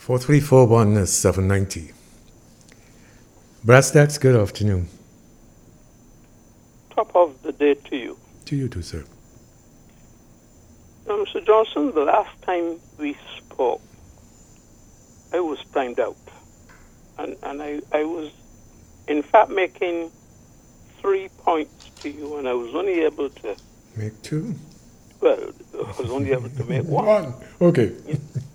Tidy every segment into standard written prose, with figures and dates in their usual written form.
4341 is 790. Brass Tacks, good afternoon. Top of the day to you. To you too, sir. Now, Mr. Johnson, the last time we spoke, I was timed out. And I was, in fact, making 3 points to you, and I was only able to... Make two? Well, I was only able to make one. One, okay. Yeah.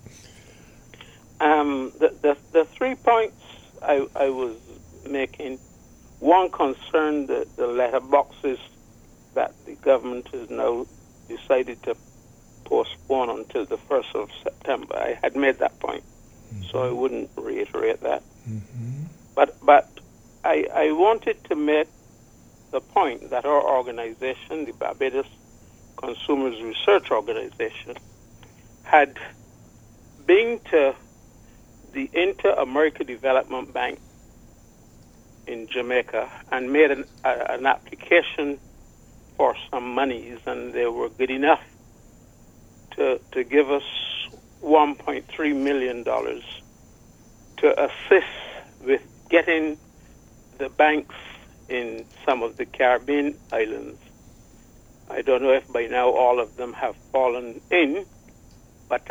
The 3 points I was making, one concerned the letter boxes that the government has now decided to postpone until the 1st of September. I had made that point, so I wouldn't reiterate that. But I wanted to make the point that our organization, the Barbados Consumers Research Organization, had been to the Inter-America Development Bank in Jamaica and made an application for some monies, and they were good enough to give us $1.3 million to assist with getting the banks in some of the Caribbean islands. I don't know if by now all of them have fallen in, but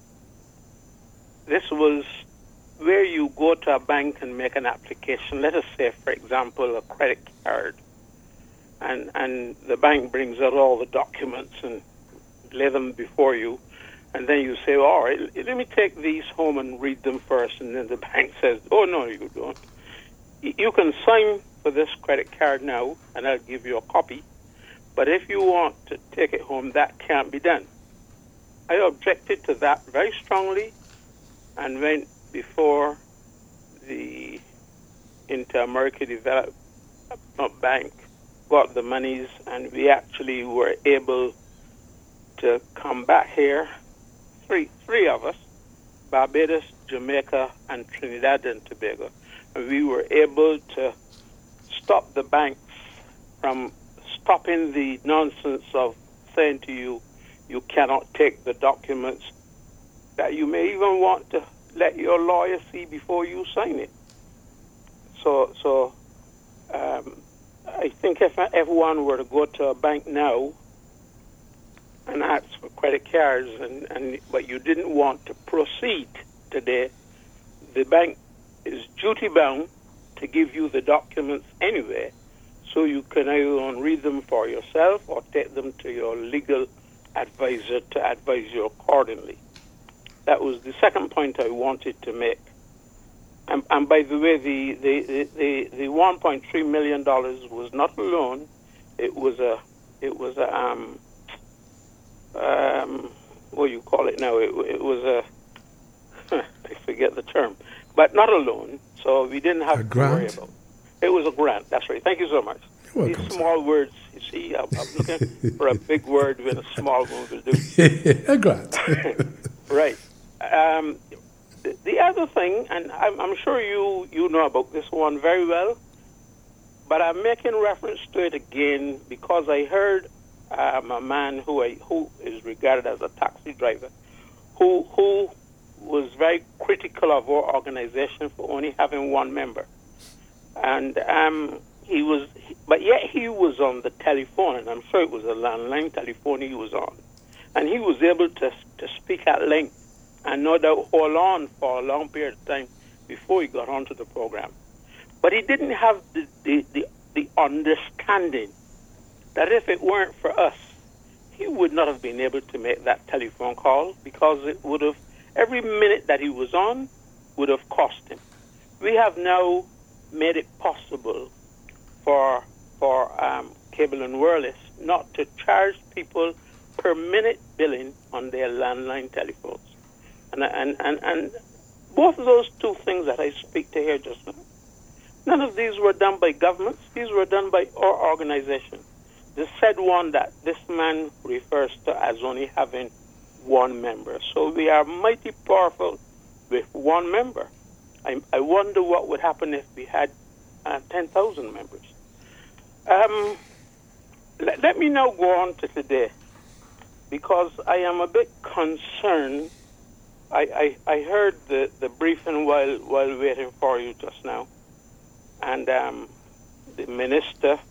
this was where you go to a bank and make an application. Let us say, for example, a credit card, and the bank brings out all the documents and lay them before you, and then you say, all right, let me take these home and read them first, and then the bank says, oh, no, you don't. You can sign for this credit card now, and I'll give you a copy, but if you want to take it home, that can't be done. I objected to that very strongly and went before the Inter-America Development Bank, got the monies, and we actually were able to come back here, three of us, Barbados, Jamaica, and Trinidad and Tobago. And we were able to stop the banks from stopping the nonsense of saying to you, you cannot take the documents that you may even want to let your lawyer see before you sign it. So I think if everyone were to go to a bank now and ask for credit cards, but you didn't want to proceed today, the bank is duty bound to give you the documents anyway, so you can either read them for yourself or take them to your legal advisor to advise you accordingly. That was the second point I wanted to make. And by the way, the $1.3 million was not a loan. It was a what do you call it now? It was a I forget the term, but not a loan. So we didn't have to worry about it. It was a grant. That's right. Thank you so much. You're welcome, These small words, you see, I'm looking for a big word when a small one will do. A grant. Right. The other thing, and I'm sure you know about this one very well, but I'm making reference to it again because I heard a man who is regarded as a taxi driver, who was very critical of our organization for only having one member, and but yet he was on the telephone, and I'm sure it was a landline telephone he was on, and he was able to speak at length and no doubt hold on for a long period of time before he got onto the program. But he didn't have the understanding that if it weren't for us, he would not have been able to make that telephone call, because it would have, every minute that he was on would have cost him. We have now made it possible for Cable and Wireless not to charge people per minute billing on their landline telephones. And both of those two things that I speak to here just now, none of these were done by governments. These were done by our organization. The said one that this man refers to as only having one member. So we are mighty powerful with one member. I wonder what would happen if we had 10,000 members. Let me now go on to today, because I am a bit concerned I heard the briefing while waiting for you just now, and the minister,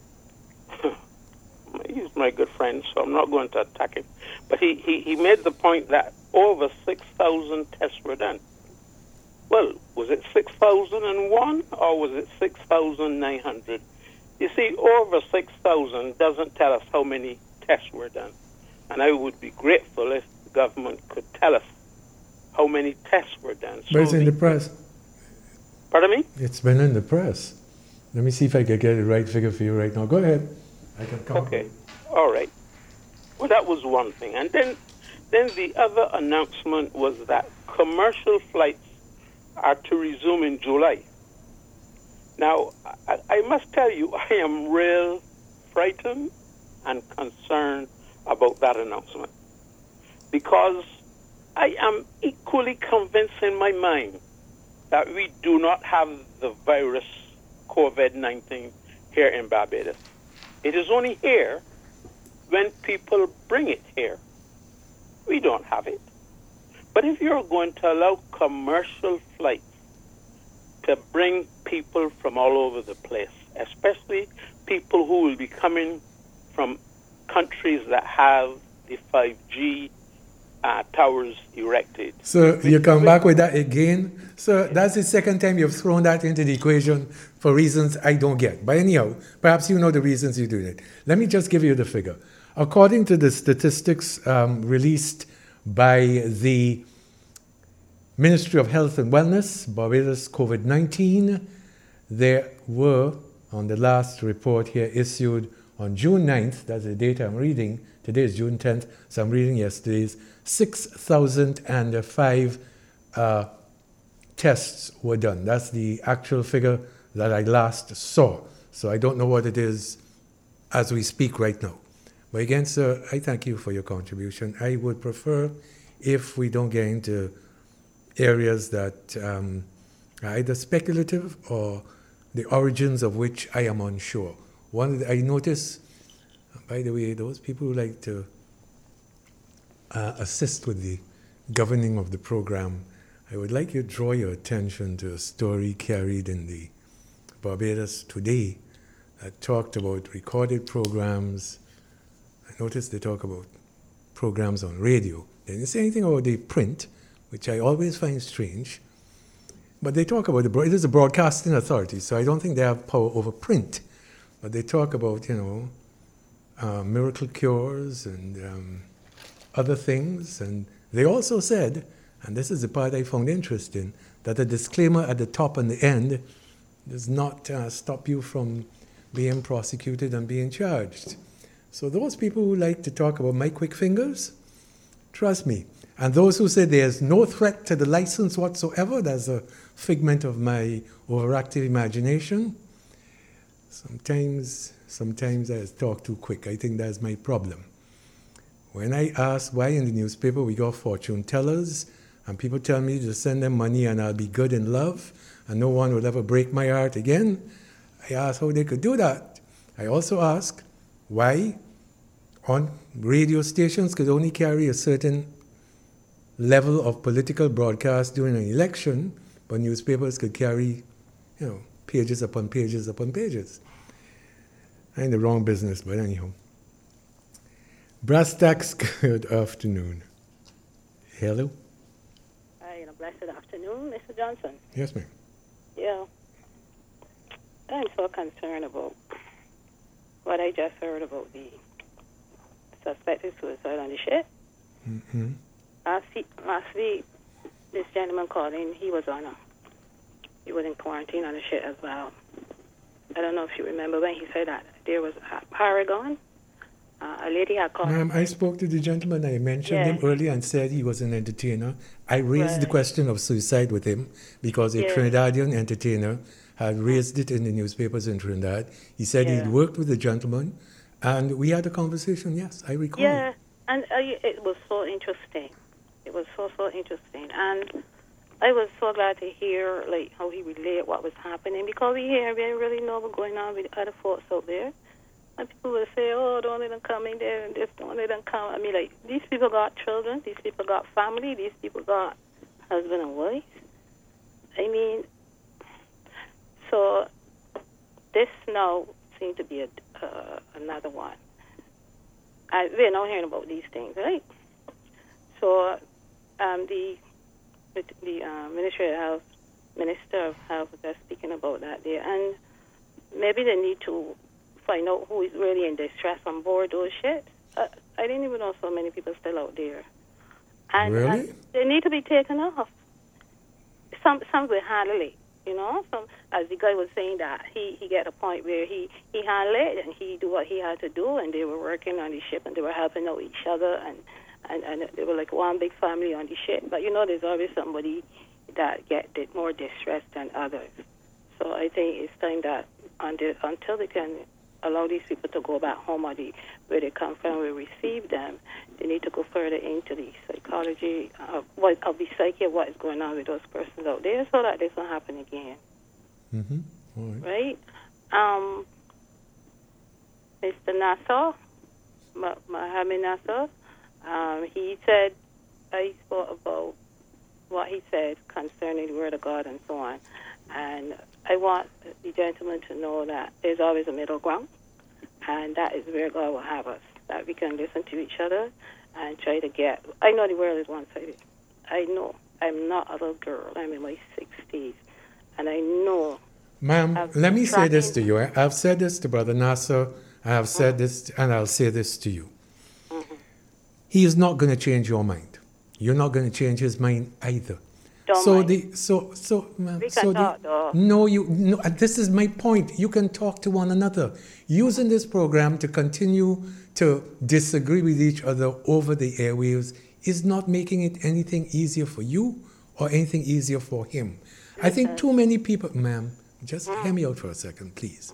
he's my good friend, so I'm not going to attack him, but he made the point that over 6,000 tests were done. Well, was it 6,001 or was it 6,900? You see, over 6,000 doesn't tell us how many tests were done. And I would be grateful if the government could tell us how many tests were done. But it's in the press. Pardon me? It's been in the press. Let me see if I can get the right figure for you right now. Go ahead. I can count. Okay. All right. Well, that was one thing. And then the other announcement was that commercial flights are to resume in July. Now, I must tell you, I am real frightened and concerned about that announcement, because I am equally convinced in my mind that we do not have the virus COVID-19 here in Barbados. It is only here when people bring it here. We don't have it. But if you're going to allow commercial flights to bring people from all over the place, especially people who will be coming from countries that have the 5G towers erected. So you come back with that again? So that's the second time you've thrown that into the equation for reasons I don't get. But anyhow, perhaps you know the reasons you do it. Let me just give you the figure. According to the statistics released by the Ministry of Health and Wellness, Barbados COVID-19, there were, on the last report here issued on June 9th, that's the data I'm reading, today is June 10th, so I'm reading yesterday's, 6,005 tests were done. That's the actual figure that I last saw. So I don't know what it is as we speak right now. But again, sir, I thank you for your contribution. I would prefer if we don't get into areas that are either speculative or the origins of which I am unsure. I notice, by the way, those people who like to assist with the governing of the program, I would like you to draw your attention to a story carried in the Barbados Today that talked about recorded programs. I noticed they talk about programs on radio. They didn't say anything about the print, which I always find strange. But they talk about it is a broadcasting authority, so I don't think they have power over print. But they talk about, miracle cures and other things. And they also said, and this is the part I found interesting, that a disclaimer at the top and the end does not stop you from being prosecuted and being charged. So those people who like to talk about my quick fingers, trust me. And those who say there's no threat to the license whatsoever, that's a figment of my overactive imagination. Sometimes I talk too quick. I think that's my problem. When I ask why in the newspaper we got fortune tellers, and people tell me to send them money and I'll be good in love, and no one will ever break my heart again, I ask how they could do that. I also ask why on radio stations could only carry a certain level of political broadcast during an election, but newspapers could carry, pages upon pages upon pages. I'm in the wrong business, but anyhow. Brass tacks, good afternoon. Hello? Hi, blessed afternoon, Mr. Johnson. Yes, ma'am. Yeah. I'm so concerned about what I just heard about the suspected suicide on the ship. Mm-hmm. Last week, this gentleman called in. He was in quarantine on the ship as well. I don't know if you remember when he said that there was a Paragon. A lady had called. Ma'am, I spoke to the gentleman. I mentioned him earlier and said he was an entertainer. I raised the question of suicide with him because a Trinidadian entertainer had raised it in the newspapers in Trinidad. He said he'd worked with the gentleman, and we had a conversation. Yes, I recall. Yeah, and it was so interesting. It was so interesting, and I was so glad to hear how he relayed what was happening, because we didn't really know what's going on with other folks out there. And people will say, oh, don't let them come in there and this, don't let them come. I mean, like, these people got children, these people got family, these people got husband and wife. I mean, so this now seems to be another one. We're now hearing about these things, right? So the Minister of Health was speaking about that there, and maybe they need to find out who is really in distress on board those ships. I didn't even know so many people still out there. And, Really? and they need to be taken off. Some will handle it, you know. Some, as the guy was saying that he get a point where he handled it and he do what he had to do, and they were working on the ship and they were helping out each other, and they were like one big family on the ship. But you know, there's always somebody that get more distressed than others. So I think it's time that until they can allow these people to go back home or where they come from, we receive them, they need to go further into the psychology of the psyche of what is going on with those persons out there so that this won't happen again. Mm-hmm. All right. Right? Mr. Nassau, Mohammed Nassau, he said, I spoke about what he said concerning the Word of God and so on. And I want the gentleman to know that there's always a middle ground, and that is where God will have us, that we can listen to each other and try to get... I know the world is one-sided. I know. I'm not a little girl. I'm in my 60s, and I know... Ma'am, let me say this to you. I've said this to Brother Nasser. I have said this, and I'll say this to you. Mm-hmm. He is not going to change your mind. You're not going to change his mind either. Ma'am, we can talk, though. No, this is my point. You can talk to one another. Using this program to continue to disagree with each other over the airwaves is not making it anything easier for you or anything easier for him. I think too many people, ma'am, just hear me out for a second, please.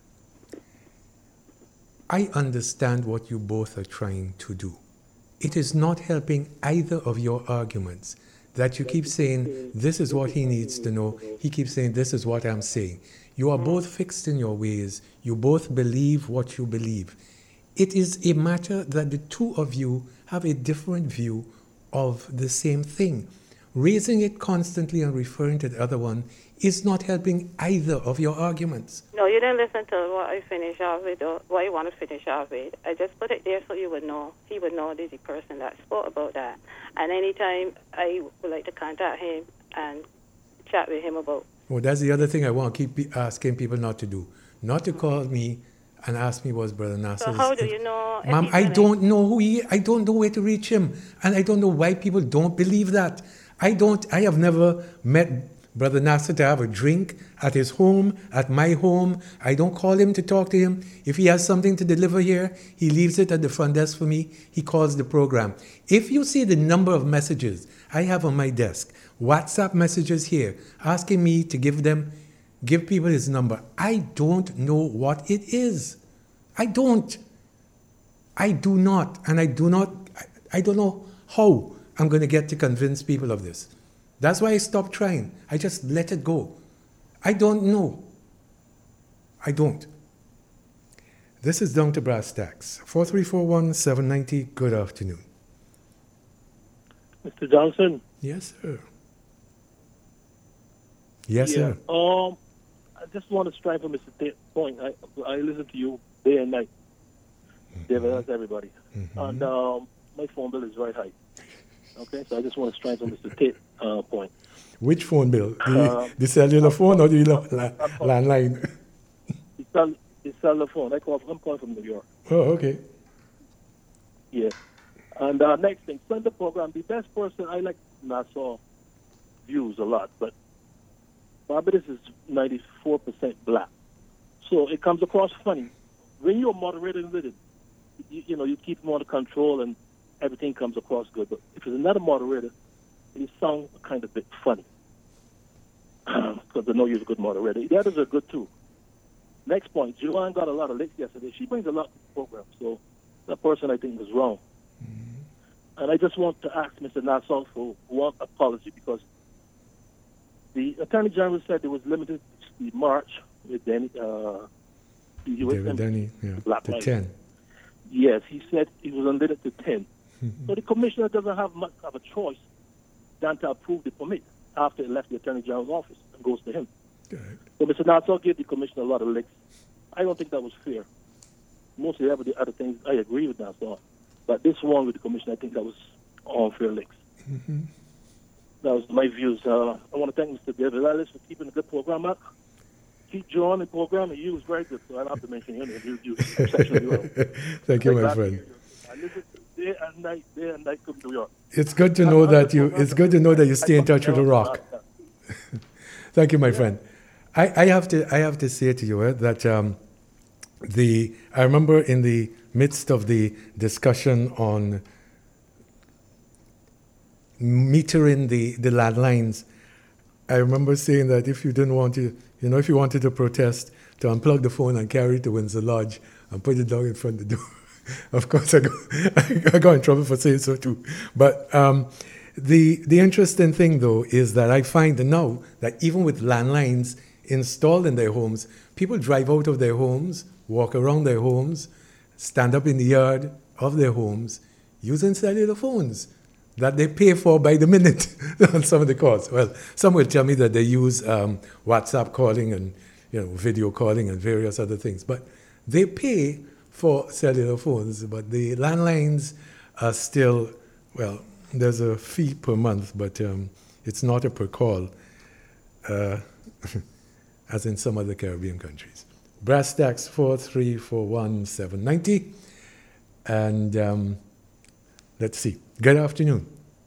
I understand what you both are trying to do. It is not helping either of your arguments that you keep saying, this is what he needs to know. He keeps saying, this is what I'm saying. You are both fixed in your ways. You both believe what you believe. It is a matter that the two of you have a different view of the same thing. Raising it constantly and referring to the other one is not helping either of your arguments. No, you didn't listen to what I finished off with, or what you want to finish off with. I just put it there so you would know. He would know there's a person that spoke about that. And anytime I would like to contact him and chat with him about. Well, that's the other thing I want to keep asking people not to do. Not to call me and ask me what's Brother Nasser. So how do you know? Ma'am, I don't know who he is. I don't know where to reach him. And I don't know why people don't believe that. I have never met Brother Nasser to have a drink at his home, at my home. I don't call him to talk to him. If he has something to deliver here, he leaves it at the front desk for me. He calls the program. If you see the number of messages I have on my desk, WhatsApp messages here, asking me to give people his number, I don't know what it is. I don't. I do not. And I don't know how I'm going to get to convince people of this. That's why I stopped trying. I just let it go. I don't know. I don't. This is Down to Brass Tacks. 4341-790. Good afternoon. Mr. Johnson? Yes, sir. Yes, sir. I just want to strive for Mr. Tate's point. I listen to you day and night. David, that's everybody. Mm-hmm. And my phone bill is very high. Okay, so I just want to strike on Mr. Tate's point. Which phone bill? The cellular phone or the landline? The cellular phone. I'm calling from New York. Oh, okay. Yeah. And next thing, Sunday program, the best person, I like Nassau views a lot, but Barbados is 94% black. So it comes across funny. When you're moderating with it, you keep him under control and everything comes across good. But if it's another moderator, it sounds kind of a bit funny. Because I know you're a good moderator. The others are good too. Next point, Joanne got a lot of licks yesterday. She brings a lot to the program. So that person, I think, was wrong. Mm-hmm. And I just want to ask Mr. Nassau for one apology because the Attorney General said there was limited the march with The U.S. David Denny, yeah, Black to Lives. 10. Yes, he said it was limited to 10. So the commissioner doesn't have much of a choice than to approve the permit after it left the Attorney General's office and goes to him. Good. So Mr. Nassau gave the commissioner a lot of licks. I don't think that was fair. Most of the other things, I agree with Nassau. But this one with the commissioner, I think that was unfair licks. That was my views. I want to thank Mr. David Ellis for keeping a good program up. Keep John the program, and you was very good, so I don't have to mention him. You exceptionally well. Thank you, my friend. I listen day and night from New York. It's good to know that you stay in touch with the rock. Thank you, my friend. I have to say to you that I remember in the midst of the discussion on metering the landlines, I remember saying that if you didn't want to, if you wanted to protest, to unplug the phone and carry it to Windsor Lodge and put it down in front of the door. Of course, I got in trouble for saying so too. But the interesting thing, though, is that I find now that even with landlines installed in their homes, people drive out of their homes, walk around their homes, stand up in the yard of their homes using cellular phones that they pay for by the minute on some of the calls. Well, some will tell me that they use WhatsApp calling and video calling and various other things, but they pay for cellular phones. But the landlines are still, well, there's a fee per month, but it's not a per call, as in some other Caribbean countries. Brass tax 4341790, and let's see. Good afternoon.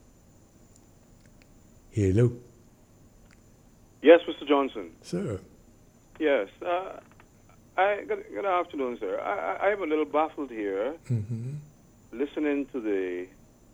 Hello. Yes, Mr. Johnson. Sir. Yes. Good afternoon, sir. I am a little baffled here, listening to the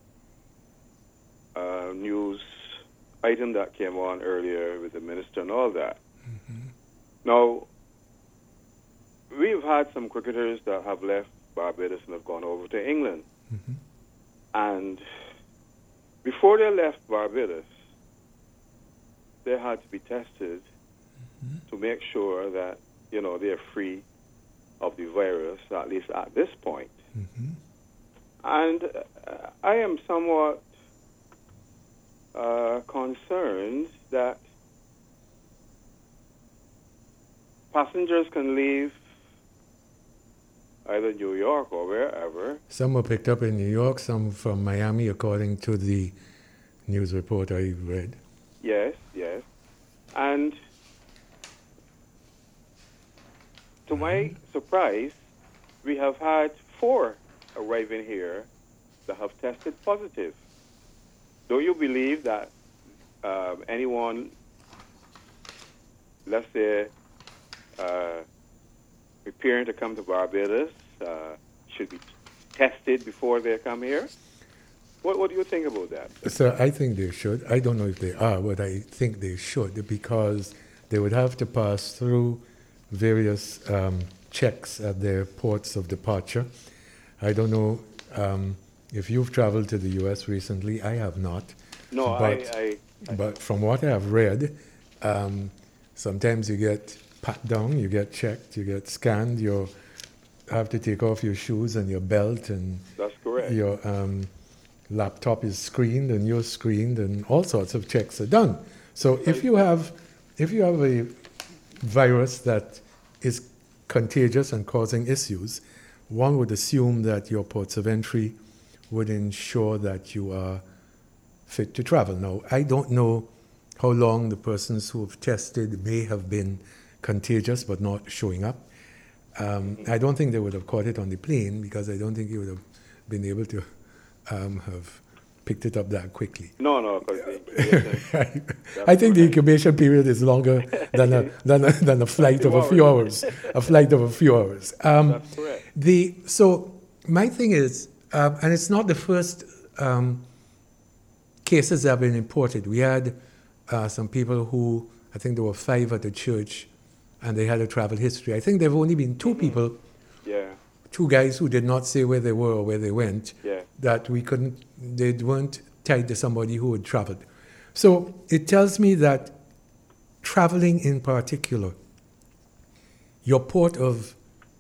news item that came on earlier with the minister and all that. Now, we've had some cricketers that have left Barbados and have gone over to England. And before they left Barbados, they had to be tested to make sure that, they're free of the virus, at least at this point. And I am somewhat concerned that passengers can leave either New York or wherever. Some were picked up in New York, some from Miami, according to the news report I read. Yes. And to my surprise, we have had 4 arriving here that have tested positive. Do you believe that anyone, let's say, preparing to come to Barbados should be tested before they come here? What do you think about that? So I think they should. I don't know if they are, but I think they should, because they would have to pass through various checks at their ports of departure. I don't know if you've traveled to the U.S. recently. I have not. No, but from what I have read, sometimes you get pat down, you get checked, you get scanned, you have to take off your shoes and your belt, and that's correct. Your laptop is screened and you're screened, and all sorts of checks are done. So if you have a virus that is contagious and causing issues, one would assume that your ports of entry would ensure that you are fit to travel. Now, I don't know how long the persons who have tested may have been contagious but not showing up. I don't think they would have caught it on the plane, because I don't think you would have been able to have picked it up that quickly. No, because I think the incubation period is longer than a flight of a few hours. A flight of a few hours. That's correct. So my thing is, and it's not the first cases that have been imported. We had some people who, I think there were 5 at the church, and they had a travel history. I think there have only been 2 people, 2 guys who did not say where they were or where they went, that they weren't tied to somebody who had traveled. So it tells me that traveling in particular, your port of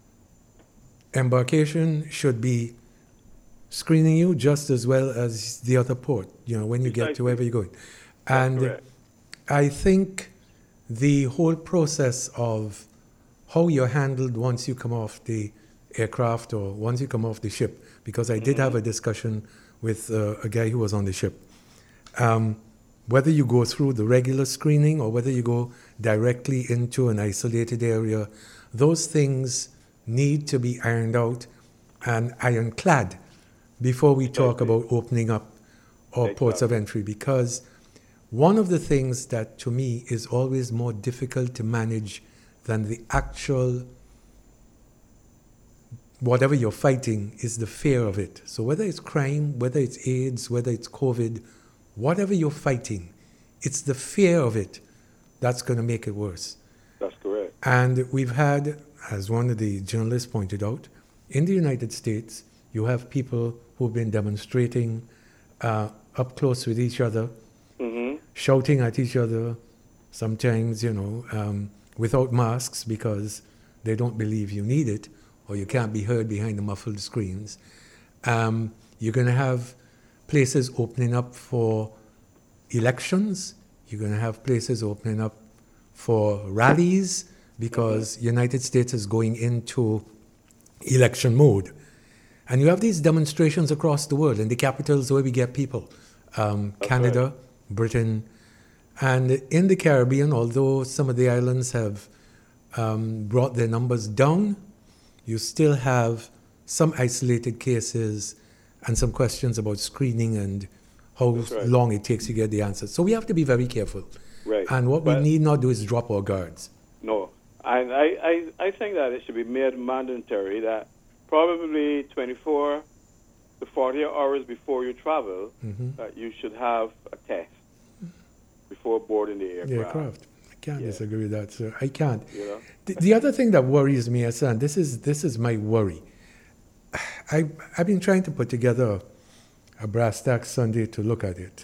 embarkation should be screening you just as well as the other port, when you get to wherever you're going. And correct. I think the whole process of how you're handled once you come off the aircraft or once you come off the ship, because I did have a discussion with a guy who was on the ship. Whether you go through the regular screening or whether you go directly into an isolated area, those things need to be ironed out and ironclad before we talk about opening up our ports of entry. Because one of the things that to me is always more difficult to manage than the actual whatever you're fighting is the fear of it. So whether it's crime, whether it's AIDS, whether it's COVID, whatever you're fighting, it's the fear of it that's going to make it worse. That's correct. And we've had, as one of the journalists pointed out, in the United States, you have people who've been demonstrating up close with each other, shouting at each other, sometimes, without masks because they don't believe you need it or you can't be heard behind the muffled screens. You're going to have places opening up for elections. You're going to have places opening up for rallies because United States is going into election mode. And you have these demonstrations across the world in the capitals where we get people. Canada, right. Britain, and in the Caribbean, although some of the islands have brought their numbers down, you still have some isolated cases and some questions about screening and how long it takes to get the answers. So we have to be very careful. Right. And what we need not do is drop our guards. No. And I think that it should be made mandatory that probably 24 to 40 hours before you travel, that you should have a test before boarding the aircraft. I can't disagree with that, sir. I can't. You The other thing that worries me, Hassan, this is my worry. I've been trying to put together a Brass Tax Sunday to look at it.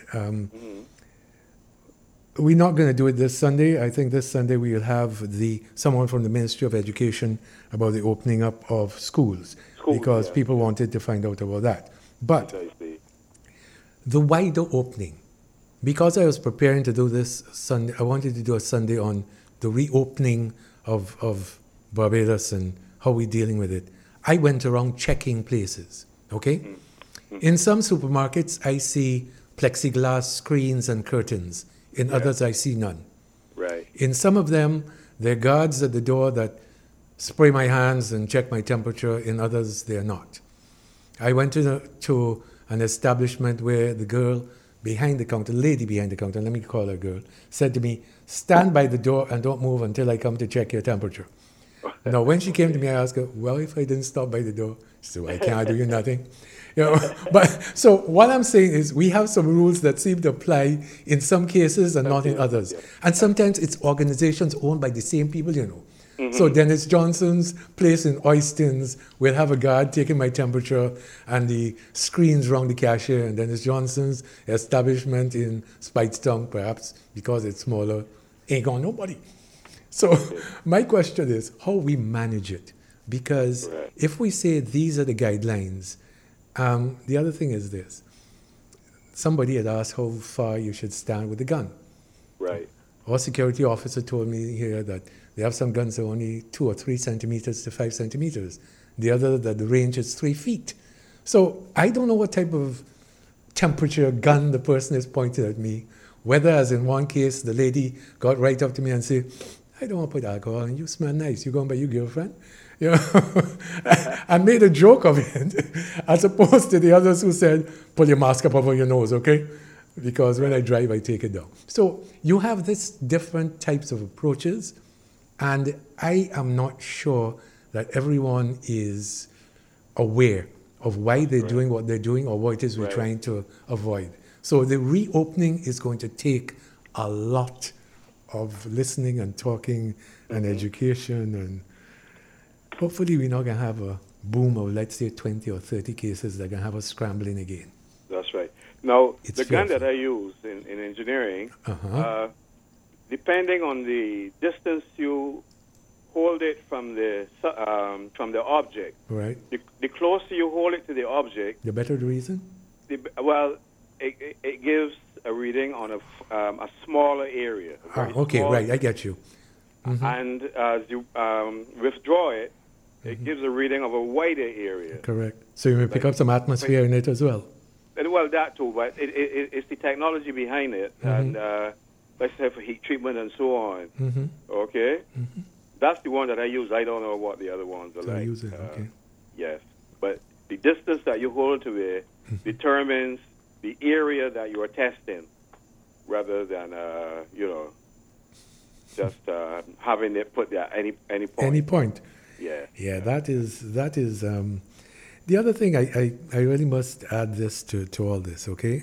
We're not going to do it this Sunday. I think this Sunday we will have someone from the Ministry of Education about the opening up of schools because people wanted to find out about that. But the wider opening, because I was preparing to do this Sunday, I wanted to do a Sunday on the reopening of Barbados and how we're dealing with it. I went around checking places, okay? In some supermarkets, I see plexiglass screens and curtains. In others, I see none. Right. In some of them, there are guards at the door that spray my hands and check my temperature. In others, they are not. I went to an establishment where the girl behind the counter, lady behind the counter, let me call her girl, said to me, stand by the door and don't move until I come to check your temperature. Now, when she came to me, I asked her, well, if I didn't stop by the door? She said, well, I can't do you nothing. But so what I'm saying is we have some rules that seem to apply in some cases and not in others. And sometimes it's organizations owned by the same people, So Dennis Johnson's place in Oystons will have a guard taking my temperature and the screens around the cashier, and Dennis Johnson's establishment in Speightstown, perhaps because it's smaller, ain't got nobody. So my question is how we manage it. Because if we say these are the guidelines, the other thing is this. Somebody had asked how far you should stand with a gun. Right. Our security officer told me here that they have some guns that are only 2 or 3 centimeters to 5 centimeters. The other, that the range is 3 feet. So I don't know what type of temperature gun the person is pointing at me. Whether, as in one case, the lady got right up to me and said, I don't want to put alcohol on you, smell nice. You going by your girlfriend? I made a joke of it, as opposed to the others who said, pull your mask up over your nose, okay? Because when I drive, I take it down. So you have this different types of approaches, and I am not sure that everyone is aware of why they're doing what they're doing or what it is we're trying to avoid. So the reopening is going to take a lot of listening and talking and education, and hopefully we're not going to have a boom of, let's say, 20 or 30 cases that are going to have us scrambling again. That's right. Now, It's the gun that I use in engineering, depending on the distance you hold it from the object. Right. The closer you hold it to the object, The better the reason? it gives a reading on a smaller area. a very Okay, small- right, I get you. And as you withdraw it, it gives a reading of a wider area. Correct. So you may pick up some atmosphere in it as well. And, well, that too, but it's the technology behind it, and let's say for heat treatment and so on. Okay, that's the one that I use. I don't know what the other ones are So I like. use it, okay. Yes, but the distance that you hold to it determines the area that you are testing, rather than just having it put there any point. Any point. Yeah. Yeah, that is the other thing. I really must add this to all this. Okay,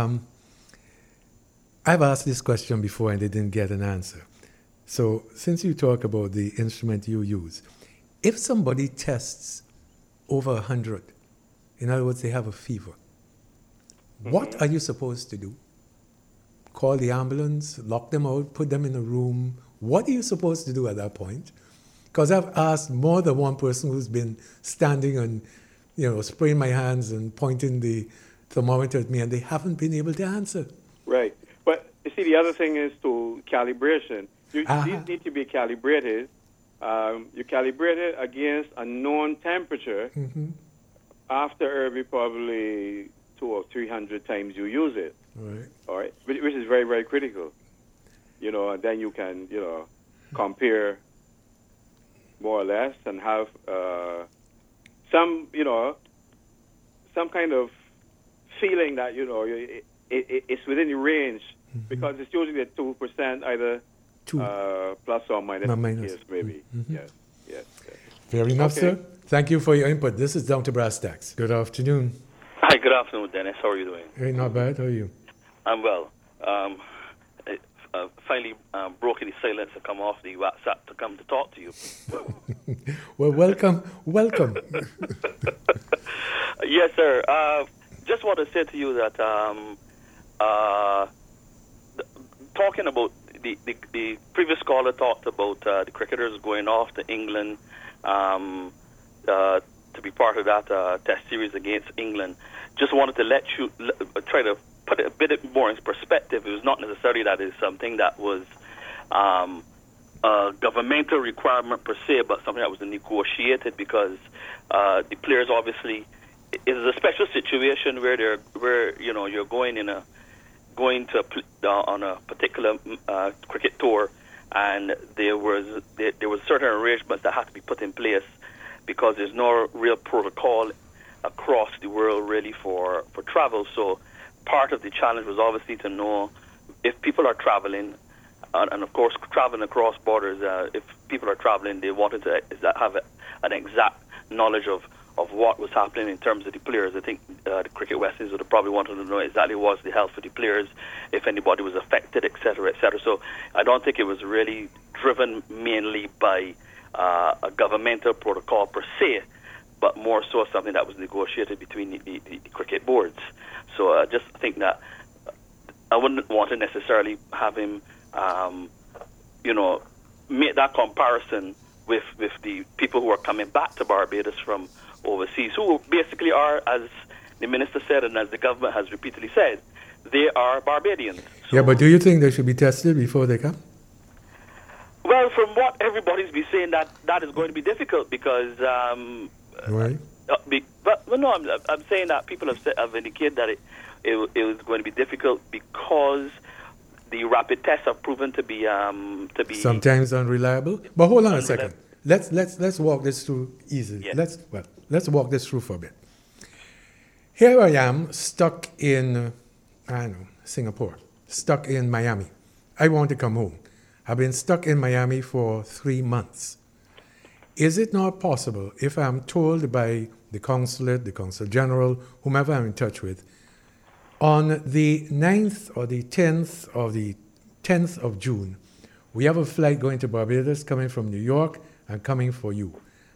I've asked this question before and I didn't get an answer. So since you talk about the instrument you use, if somebody tests over 100, in other words, they have a fever, what are you supposed to do? Call the ambulance, lock them out, put them in a room. What are you supposed to do at that point? Because I've asked more than one person who's been standing and, spraying my hands and pointing the thermometer at me, and they haven't been able to answer. Right. But you see, the other thing is to calibration. These need to be calibrated. You calibrate it against a known temperature after every probably 200 or 300 times you use it. Right. All right. Which is very, very critical. And then you can, compare more or less and have some kind of feeling that, it's within the range, because it's usually at 2%, either plus or minus, case, maybe. Yes. Fair enough, Okay. sir. Thank you for your input. This is Down to Brass Tacks. Good afternoon. Hi, good afternoon, Dennis. How are you doing? Hey, not bad. How are you? I'm well. Finally broken the silence and come off the WhatsApp to come to talk to you. Well, welcome. Yes, sir. Just want to say to you that talking about the previous caller talked about the cricketers going off to England to be part of that test series against England. Just wanted to let you try to put it a bit more in perspective. It was not necessarily that it's something that was a governmental requirement per se, but something that was negotiated, because the players obviously, it is a special situation where you're going on a particular cricket tour, and there was certain arrangements that had to be put in place, because there's no real protocol across the world really for travel. So part of the challenge was obviously to know if people are traveling, and of course traveling across borders, if people are traveling, they wanted to have an exact knowledge of what was happening in terms of the players. I think the Cricket West Indies would have probably wanted to know exactly what's the health of the players, if anybody was affected, etc., etc. So I don't think it was really driven mainly by a governmental protocol per se, but more so something that was negotiated between the cricket boards. So I just think that I wouldn't want to necessarily have him, make that comparison with the people who are coming back to Barbados from overseas, who basically are, as the minister said and as the government has repeatedly said, they are Barbadians. So, Yeah, but do you think they should be tested before they come? well, from what everybody's been saying, that is going to be difficult, because Right. I'm saying that people have indicated that it was going to be difficult because the rapid tests have proven to be Sometimes unreliable. But hold on a second. Let's walk this through easily. Yeah. Let's walk this through for a bit. Here I am, stuck in Singapore, stuck in Miami. I want to come home. I've been stuck in Miami for 3 months. Is it not possible, if I'm told by the consulate, the consul general, whomever I'm in touch with, on the 9th or the 10th or the 10th of June, we have a flight going to Barbados coming from New York and coming for you.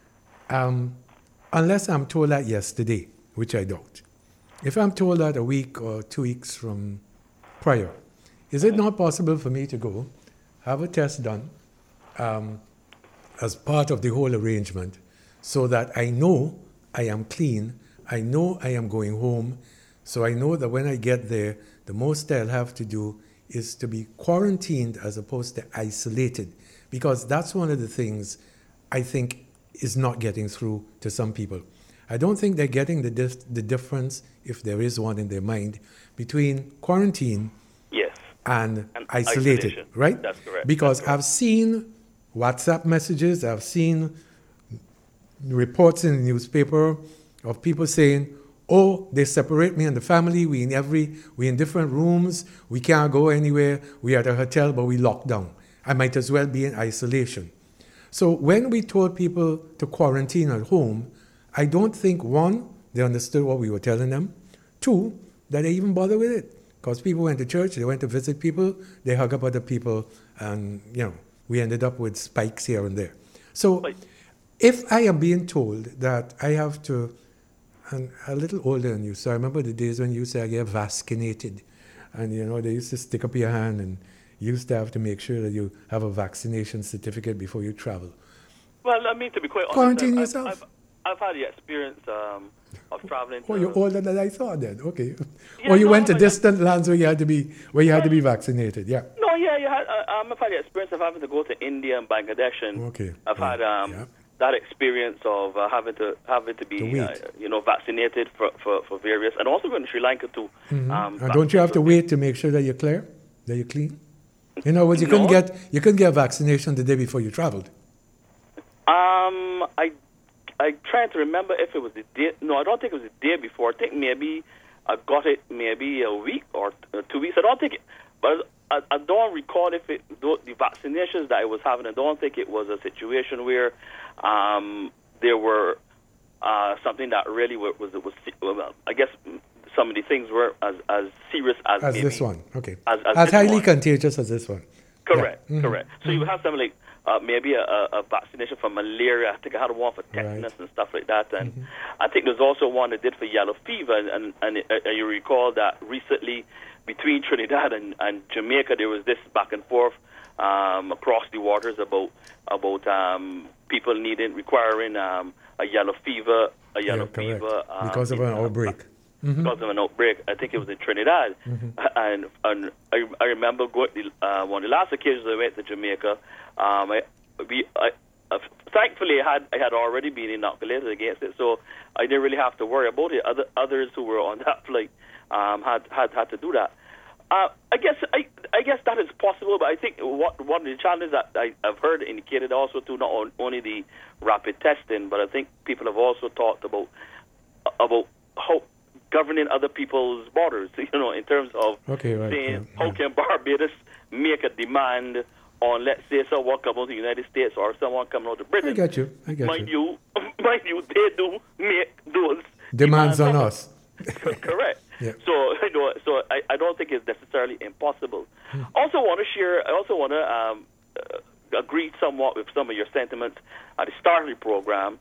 Unless I'm told that yesterday, which I doubt. If I'm told that a week or 2 weeks from prior, is it not possible for me to go, have a test done, as part of the whole arrangement so that I know I am clean, I know I am going home, so I know that when I get there, the most I'll have to do is to be quarantined as opposed to isolated, because that's one of the things I think is not getting through to some people. I don't think they're getting the difference, if there is one in their mind, between quarantine and isolated, right? That's correct. Because I've seen WhatsApp messages, I've seen reports in the newspaper of people saying, oh, they separate me and the family, we in different rooms, we can't go anywhere, we at a hotel, but we locked down. I might as well be in isolation. So when we told people to quarantine at home, I don't think, one, they understood what we were telling them. Two, that they even bother with it. Because people went to church, they went to visit people, they hug up other people, and, we ended up with spikes here and there. So if I am being told that I have to, and a little older than you, so I remember the days when you used to get vaccinated, and, they used to stick up your hand, and you used to have to make sure that you have a vaccination certificate before you travel. Well, I mean, to be quite honest, quarantine yourself. I've had the experience of traveling. Oh, you're older than I thought then. Okay. Yeah, you went to distant lands where you had to be vaccinated. Yeah. No, yeah, you had. I've had the experience of having to go to India and Bangladesh, and I've had that experience of having to be vaccinated for various, and also going to Sri Lanka too. Mm-hmm. And don't you have to wait to make sure that you're clear, that you're clean? In other words, you couldn't get vaccination the day before you traveled. I trying to remember if it was the day. No, I don't think it was the day before. I think maybe I got it maybe a week or 2 weeks. I don't think it, but I don't recall if the vaccinations that I was having. I don't think it was a situation where there were something that really was. I guess some of the things were as serious as maybe, this one. Okay. As highly contagious as this one. Correct. Yeah. Correct. So you have something like. Maybe a vaccination for malaria. I think I had one for tetanus and stuff like that. And I think there's also one that did for yellow fever. And you recall that recently between Trinidad and Jamaica, there was this back and forth across the waters about people requiring a yellow fever. Because of an outbreak. Because of an outbreak. I think it was in Trinidad. And I remember one of the last occasions I went to Jamaica, thankfully I had already been inoculated against it, so I didn't really have to worry about it. Others who were on that flight had to do that. I guess that is possible, but I think one of the challenges that I've heard indicated also too, not only the rapid testing, but I think people have also talked about how governing other people's borders, in terms of saying how can Barbados make a demand on, let's say, someone coming out of the United States or someone coming out of Britain. I get you. Mind you, they do make those demands on us. Correct. Yeah. So I don't think it's necessarily impossible. I also want to agree somewhat with some of your sentiments at the start of the program.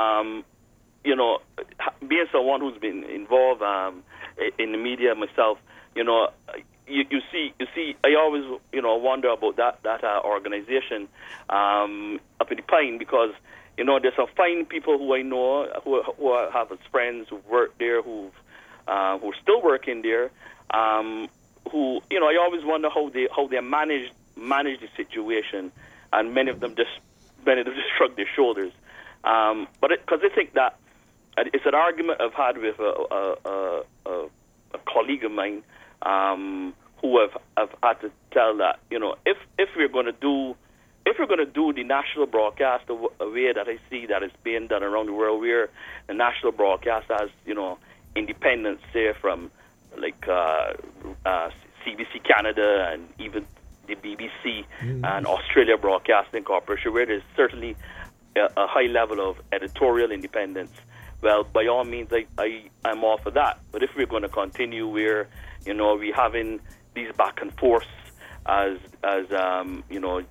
Being someone who's been involved in the media myself, you see, I always, wonder about that organization up in the Pine, because, there's some fine people who I know who I have as friends who work there, who are still working there, who, I always wonder how they manage the situation, and many of them just shrug their shoulders, but because I think that it's an argument I've had with a colleague of mine. Who have had to tell that, if we're going to do the national broadcast the way that I see that it's being done around the world, where the national broadcast has independence, say, from like CBC Canada and even the BBC and Australia Broadcasting Corporation, where there's certainly a high level of editorial independence. Well, by all means, I'm all for that. But if we're going to continue where, we having these back and forths as the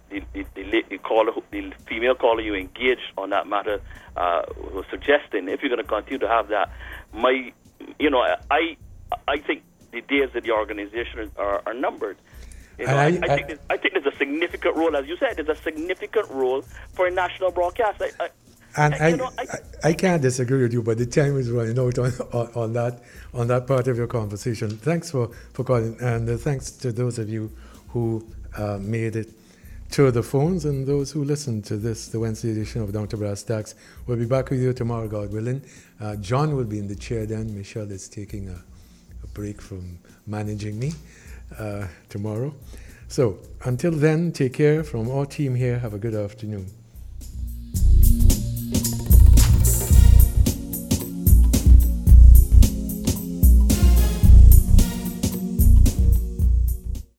female caller you engaged on that matter was suggesting, if you're going to continue to have that, I think the days of the organization are numbered. You know, I think there's a significant role, as you said, there's a significant role for a national broadcast. I can't disagree with you, but the time is running out on that part of your conversation. Thanks for calling, and thanks to those of you who made it to the phones and those who listened to the Wednesday edition of Down to Brass Tacks. We'll be back with you tomorrow, God willing. John will be in the chair then. Michelle is taking a break from managing me tomorrow. So until then, take care from our team here. Have a good afternoon.